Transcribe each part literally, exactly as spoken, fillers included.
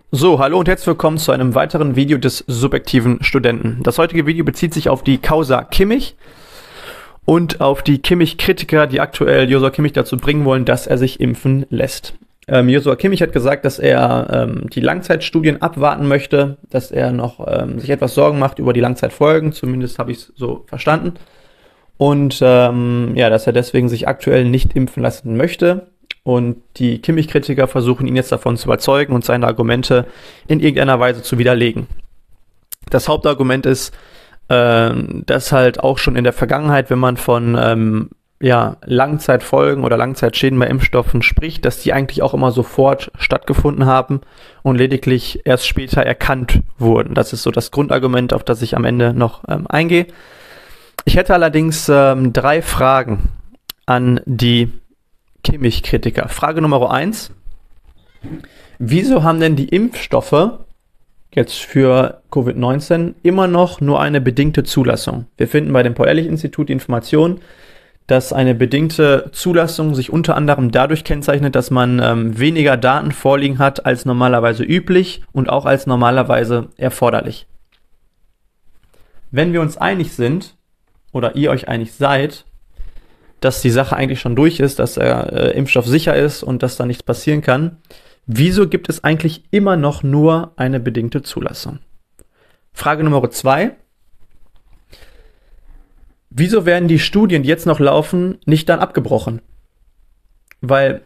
So, hallo und herzlich willkommen zu einem weiteren Video des subjektiven Studenten. Das heutige Video bezieht sich auf die Causa Kimmich und auf die Kimmich-Kritiker, die aktuell Joshua Kimmich dazu bringen wollen, dass er sich impfen lässt. Ähm, Joshua Kimmich hat gesagt, dass er ähm, die Langzeitstudien abwarten möchte, dass er noch ähm, sich etwas Sorgen macht über die Langzeitfolgen, zumindest habe ich es so verstanden. Und ähm, ja, dass er deswegen sich aktuell nicht impfen lassen möchte. Und die Kimmich-Kritiker versuchen ihn jetzt davon zu überzeugen und seine Argumente in irgendeiner Weise zu widerlegen. Das Hauptargument ist, äh, dass halt auch schon in der Vergangenheit, wenn man von ähm, ja, Langzeitfolgen oder Langzeitschäden bei Impfstoffen spricht, dass die eigentlich auch immer sofort stattgefunden haben und lediglich erst später erkannt wurden. Das ist so das Grundargument, auf das ich am Ende noch ähm, eingehe. Ich hätte allerdings ähm, drei Fragen an die Kimmich-Kritiker. Frage Nummer eins. Wieso haben denn die Impfstoffe jetzt für Covid neunzehn immer noch nur eine bedingte Zulassung? Wir finden bei dem Paul-Ehrlich-Institut die Information, dass eine bedingte Zulassung sich unter anderem dadurch kennzeichnet, dass man ähm, weniger Daten vorliegen hat als normalerweise üblich und auch als normalerweise erforderlich. Wenn wir uns einig sind, oder ihr euch einig seid, dass die Sache eigentlich schon durch ist, dass der äh, Impfstoff sicher ist und dass da nichts passieren kann, wieso gibt es eigentlich immer noch nur eine bedingte Zulassung? Frage Nummer zwei. Wieso werden die Studien, die jetzt noch laufen, nicht dann abgebrochen? Weil,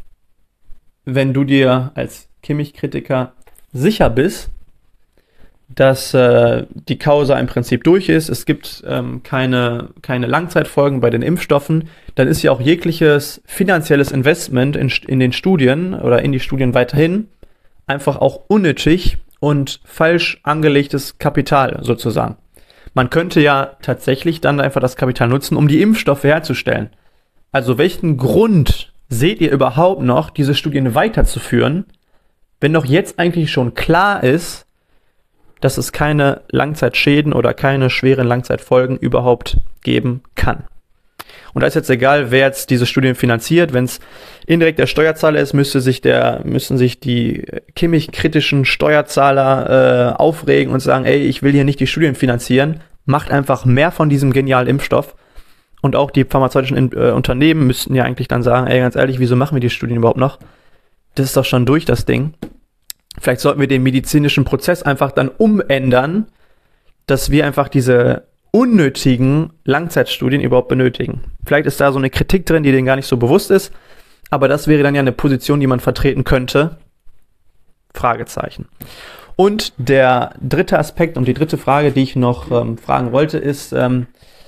wenn du dir als Kimmich-Kritiker sicher bist, dass äh, die Causa im Prinzip durch ist, es gibt ähm, keine, keine Langzeitfolgen bei den Impfstoffen, dann ist ja auch jegliches finanzielles Investment in, in den Studien oder in die Studien weiterhin einfach auch unnötig und falsch angelegtes Kapital sozusagen. Man könnte ja tatsächlich dann einfach das Kapital nutzen, um die Impfstoffe herzustellen. Also welchen Grund seht ihr überhaupt noch, diese Studien weiterzuführen, wenn doch jetzt eigentlich schon klar ist, dass es keine Langzeitschäden oder keine schweren Langzeitfolgen überhaupt geben kann. Und da ist jetzt egal, wer jetzt diese Studien finanziert. Wenn es indirekt der Steuerzahler ist, müsste sich der, müssen sich die Kimmich-kritischen Steuerzahler äh, aufregen und sagen, ey, ich will hier nicht die Studien finanzieren, macht einfach mehr von diesem genialen Impfstoff. Und auch die pharmazeutischen äh, Unternehmen müssten ja eigentlich dann sagen, ey, ganz ehrlich, wieso machen wir die Studien überhaupt noch? Das ist doch schon durch, das Ding. Vielleicht sollten wir den medizinischen Prozess einfach dann umändern, dass wir einfach diese unnötigen Langzeitstudien überhaupt benötigen. Vielleicht ist da so eine Kritik drin, die denen gar nicht so bewusst ist, aber das wäre dann ja eine Position, die man vertreten könnte. Fragezeichen. Und der dritte Aspekt und die dritte Frage, die ich noch ähm, fragen wollte, ist, ähm,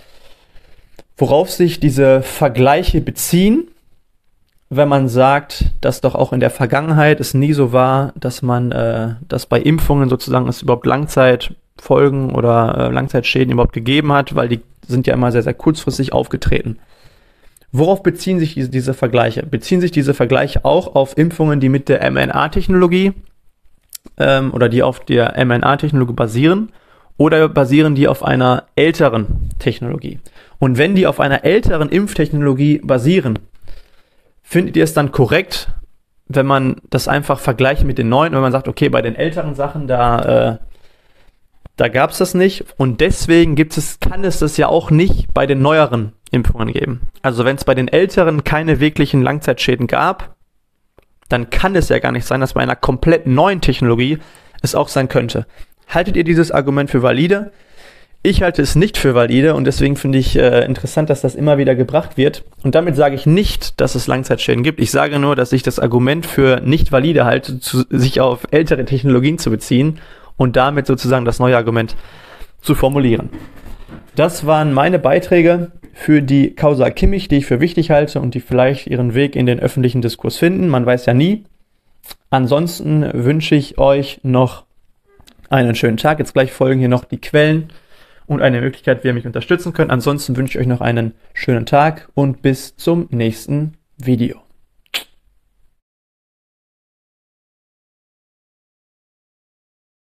worauf sich diese Vergleiche beziehen, wenn man sagt, dass doch auch in der Vergangenheit es nie so war, dass man, äh, dass bei Impfungen sozusagen es überhaupt Langzeitfolgen oder äh, Langzeitschäden überhaupt gegeben hat, weil die sind ja immer sehr, sehr kurzfristig aufgetreten. Worauf beziehen sich diese, diese Vergleiche? Beziehen sich diese Vergleiche auch auf Impfungen, die mit der mRNA-Technologie ähm, oder die auf der mRNA-Technologie basieren, oder basieren die auf einer älteren Technologie? Und wenn die auf einer älteren Impftechnologie basieren, findet ihr es dann korrekt, wenn man das einfach vergleicht mit den neuen, wenn man sagt, okay, bei den älteren Sachen, da, äh, da gab es das nicht und deswegen gibt es, kann es das ja auch nicht bei den neueren Impfungen geben. Also wenn es bei den älteren keine wirklichen Langzeitschäden gab, dann kann es ja gar nicht sein, dass bei einer komplett neuen Technologie es auch sein könnte. Haltet ihr dieses Argument für valide? Ich halte es nicht für valide und deswegen finde ich äh, interessant, dass das immer wieder gebracht wird. Und damit sage ich nicht, dass es Langzeitschäden gibt. Ich sage nur, dass ich das Argument für nicht valide halte, zu, sich auf ältere Technologien zu beziehen und damit sozusagen das neue Argument zu formulieren. Das waren meine Beiträge für die Causa Kimmich, die ich für wichtig halte und die vielleicht ihren Weg in den öffentlichen Diskurs finden. Man weiß ja nie. Ansonsten wünsche ich euch noch einen schönen Tag. Jetzt gleich folgen hier noch die Quellen und eine Möglichkeit, wie ihr mich unterstützen könnt. Ansonsten wünsche ich euch noch einen schönen Tag und bis zum nächsten Video.